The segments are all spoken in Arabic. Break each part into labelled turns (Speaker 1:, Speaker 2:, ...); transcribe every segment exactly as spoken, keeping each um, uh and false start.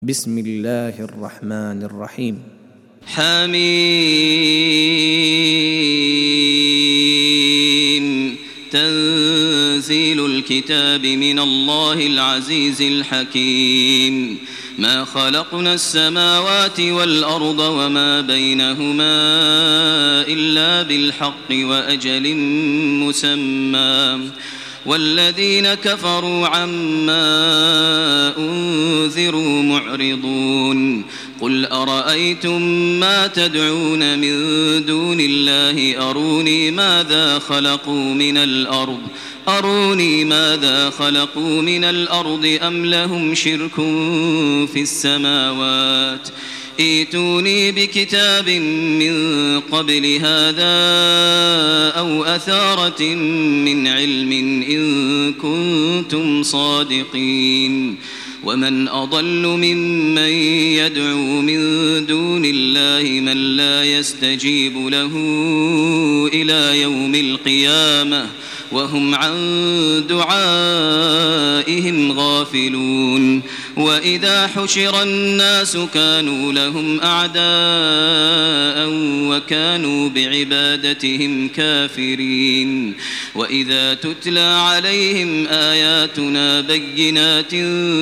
Speaker 1: بسم الله الرحمن الرحيم.
Speaker 2: حميم. تنزيل الكتاب من الله العزيز الحكيم. ما خلقنا السماوات والأرض وما بينهما إلا بالحق وأجل مسمى، والذين كفروا عما أنذروا معرضون. قل أرأيتم ما تدعون من دون الله أروني ماذا خلقوا من الأرض أروني ماذا خلقوا من الأرض أم لهم شرك في السماوات ائتوني بكتاب من قبل هذا أو أثارة من علم إن كنتم صادقين. ومن أضل ممن يدعو من دون الله من لا يستجيب له إلى يوم القيامة وهم عن دعائهم غافلون. وإذا حشر الناس كانوا لهم أعداء وكانوا بعبادتهم كافرين. وإذا تتلى عليهم آياتنا بينات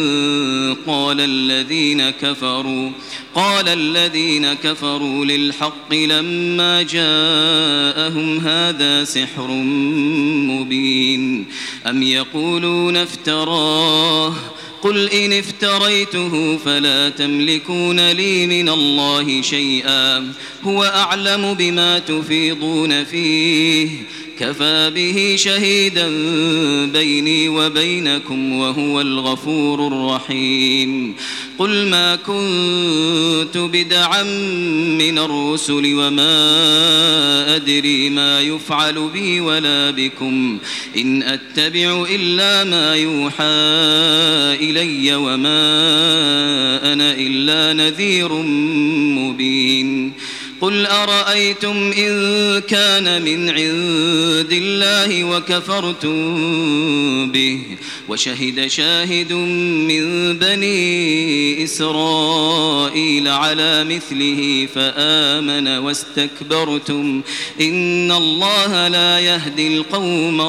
Speaker 2: قال الذين كفروا قال الذين كفروا للحق لما جاءهم هذا سحر مبين أم يقولون افتراه قل إن افتريته فلا تملكون لي من الله شيئا هو أعلم بما تفيضون فيه كفى به شهيدا بيني وبينكم وهو الغفور الرحيم. قل ما كنت بدعا من الرسل وما أدري ما يفعل بي ولا بكم إن أتبع إلا ما يوحى إلي وما أنا إلا نذير مبين. قل أرأيتم إن كان من عند الله وكفرتم به وشهد شاهد من بني إسرائيل على مثله فآمن واستكبرتم إن الله لا يهدي القوم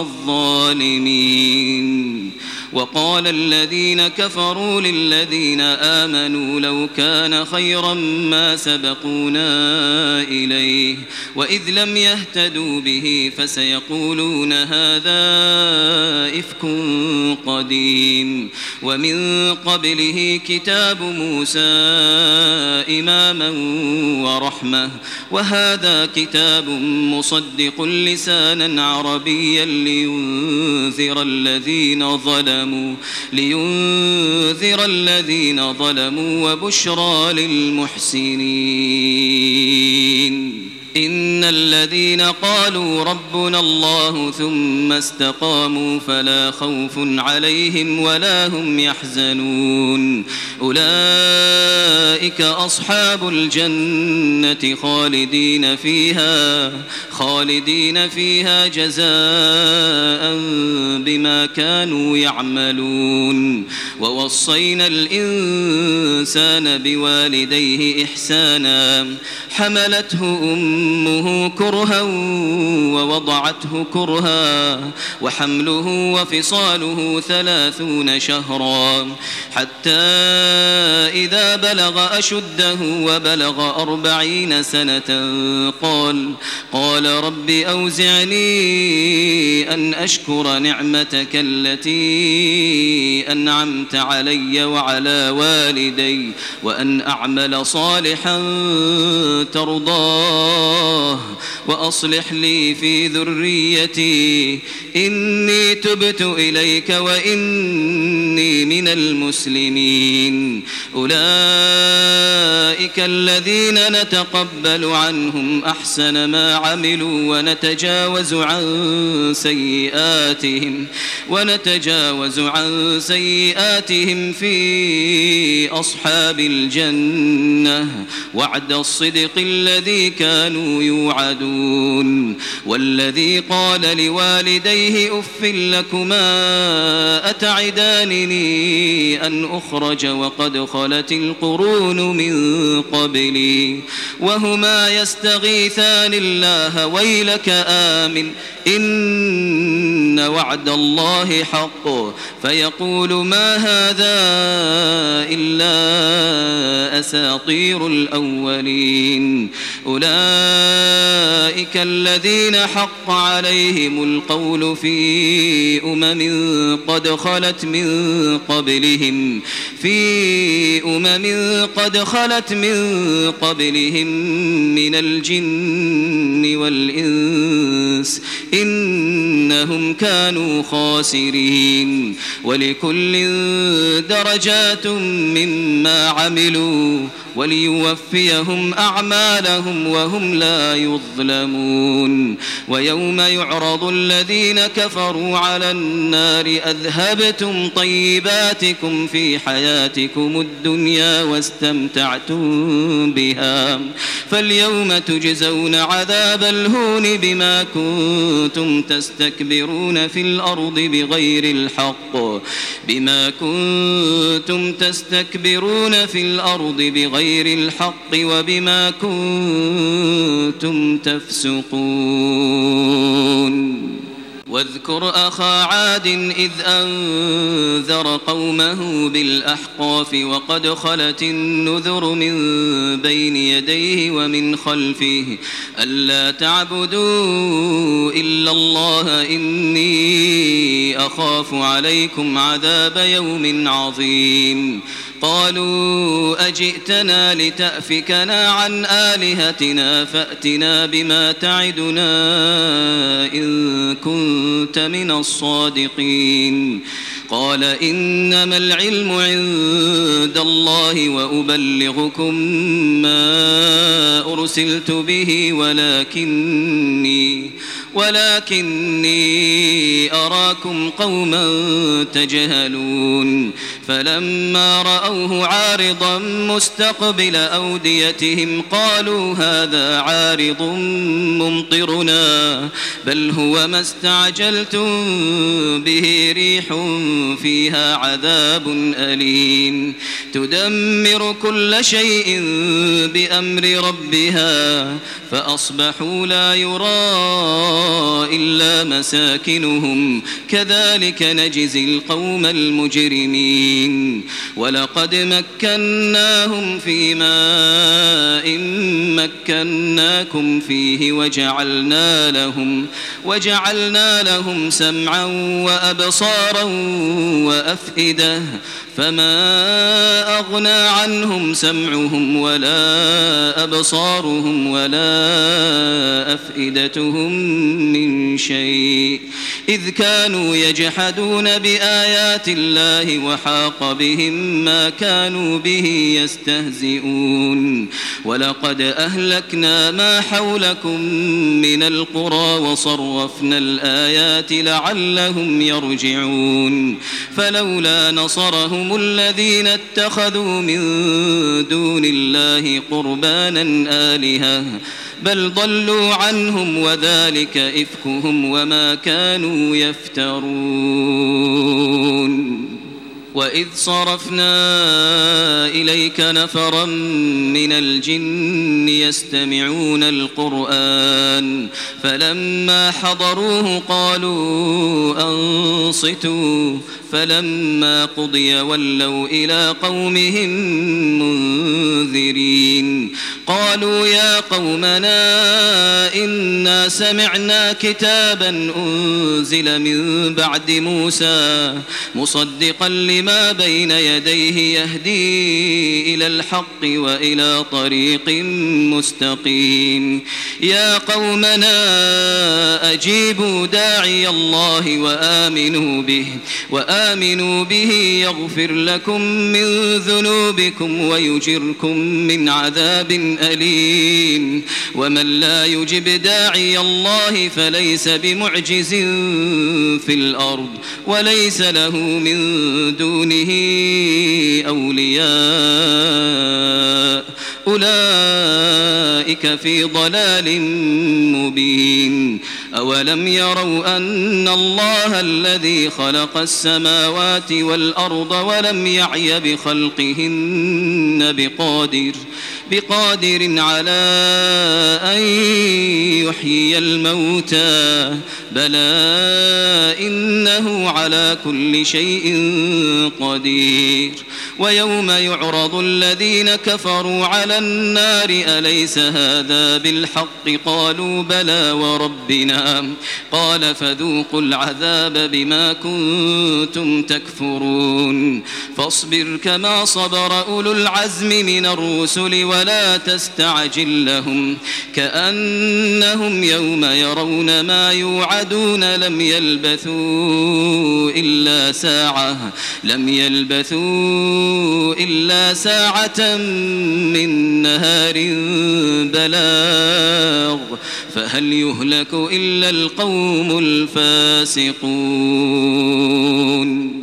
Speaker 2: الظالمين. وقال الذين كفروا للذين آمنوا لو كان خيرا ما سبقونا إليه وإذ لم يهتدوا به فسيقولون هذا إفك قديم. ومن قبله كتاب موسى إماما ورحمة وهذا كتاب مصدق لسانا عربيا لينذر الذين ظلموا لينذر الذين ظلموا وبشرى للمحسنين. إن الذين قالوا ربنا الله ثم استقاموا فلا خوف عليهم ولا هم يحزنون أولئك أصحاب الجنة خالدين فيها خالدين فيها جزاء بما كانوا يعملون. ووصينا الإنسان بوالديه إحسانا حملته أمه كرها ووضعته كرها وحمله وفصاله ثلاثون شهرا حتى إذا بلغ أشده وبلغ أربعين سنة قال قال رب أوزعني أن أشكر نعمتك التي أنعمت علي وعلى والدي وأن أعمل صالحا ترضاه وأصلح لي في ذريتي إني تبت إليك وإني من المسلمين. أولئك الذين نتقبل عنهم أحسن ما عملوا ونتجاوز عن سيئاتهم ونتجاوز عن سيئاتهم في أصحاب الجنة وعد الصدق الذي كانوا كانوا يوعدون والذي قال لوالديه أف لكما أتعدانني أن أخرج وقد خلت القرون من قبلي وهما يستغيثان الله ويلك آمن إن وعد الله حق فيقول ما هذا إلا أساطير الأولين أولئك الذين حق عليهم القول في أمم قد خلت من قبلهم في أمم قد خلت من قبلهم من الجن والإنس إنهم كانوا خاسرين ولكل درجات مما عملوا وليوفيهم أعمالهم وهم لا يظلمون ويوم يعرض الذين كفروا على النار أذهبتم طيباتكم في حياتكم الدنيا واستمتعتم بها فاليوم تجزون عذاب الهون بما كنتم تستكبرون في الأرض بغير الحق بما كنتم تستكبرون في الأرض بغير الحق وبما كنتم تفسقون واذكر أخا عاد إذ أنذر قومه بالأحقاف وقد خلت النذر من بين يديه ومن خلفه ألا تعبدوا إلا الله إني أخاف عليكم عذاب يوم عظيم قالوا أجئتنا لتأفكنا عن آلهتنا فأتنا بما تعدنا إن كنت من الصادقين قال إنما العلم عند الله وأبلغكم ما أرسلت به ولكني ولكني أراكم قوما تجهلون فلما رأوه عارضا مستقبل أوديتهم قالوا هذا عارض ممطرنا بل هو ما استعجلتم به ريح فيها عذاب أليم تدمر كل شيء بأمر ربها فأصبحوا لا يرى إلا مساكنهم كذلك نجزي القوم المجرمين ولقد مكناهم في ماء مكناكم فيه وجعلنا لهم وجعلنا لهم سمعا وأبصارا وأفئدة فما أغنى عنهم سمعهم ولا أبصارهم ولا أفئدتهم من شيء إذ كانوا يجحدون بآيات الله وحاق بهم ما كانوا به يستهزئون ولقد أهلكنا ما حولكم من القرى وصرفنا الآيات لعلهم يرجعون فلولا نصرهم الذين اتخذوا من دون الله قربانا آلهة بل ضلوا عنهم وذلك إفكهم وما كانوا يفترون وإذ صرفنا إليك نفرا من الجن يستمعون القرآن فلما حضروه قالوا أنصتوا فلما قضي ولوا إلى قومهم منذرين قالوا يا قومنا إنا سمعنا كتابا أنزل من بعد موسى مصدقا لما بين يديه يهدي إلى الحق وإلى طريق مستقيم يا قومنا أجيبوا داعي الله وآمنوا به وآمنوا به يغفر لكم من ذنوبكم ويجركم من عذاب أليم ومن لا يجب داعي الله فليس بمعجز في الأرض وليس له من دونه أولياء أولئك أولئك في ضلال مبين أولم يروا أن الله الذي خلق السماوات والأرض ولم يعي بخلقهن بقادر بقادر على أن يحيي الموتى بلى إنه على كل شيء قدير ويوم يعرض الذين كفروا على النار أليس هذا بالحق قالوا بلى وربنا قال فذوقوا العذاب بما كنتم تكفرون فاصبر كما صبر أولو العزم من الرسل ولا تستعجل لهم كأنهم يوم يرون ما يوعدون لم يلبثوا إلا ساعة لم يلبثوا إلا ساعة من نهار بلاغ فهل يهلك إلا القوم الفاسقون